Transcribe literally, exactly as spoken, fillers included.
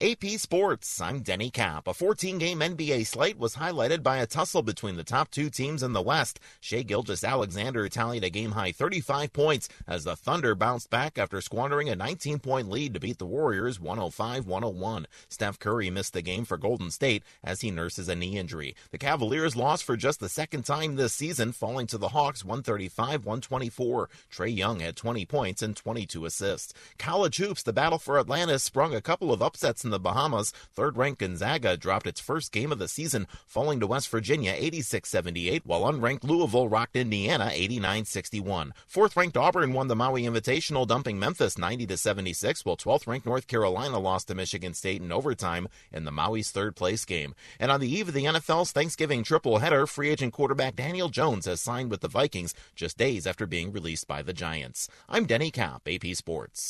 A P Sports, I'm Denny Cap. A fourteen-game N B A slate was highlighted by a tussle between the top two teams in the West. Shai Gilgeous-Alexander tallied a game-high thirty-five points as the Thunder bounced back after squandering a nineteen-point lead to beat the Warriors one oh five one oh one. Steph Curry missed the game for Golden State as he nurses a knee injury. The Cavaliers lost for just the second time this season, falling to the Hawks one thirty-five one twenty-four. Trae Young had twenty points and twenty-two assists. College hoops, the battle for Atlantis sprung a couple of upsets in the Bahamas. Third-ranked Gonzaga dropped its first game of the season, falling to West Virginia eighty-six seventy-eight, while unranked Louisville rocked Indiana eighty-nine sixty-one. Fourth-ranked Auburn won the Maui Invitational, dumping Memphis ninety to seventy-six, while twelfth-ranked North Carolina lost to Michigan State in overtime in the Maui's third-place game. And on the eve of the N F L's Thanksgiving triple-header, free agent quarterback Daniel Jones has signed with the Vikings just days after being released by the Giants. I'm Denny Cap, A P Sports.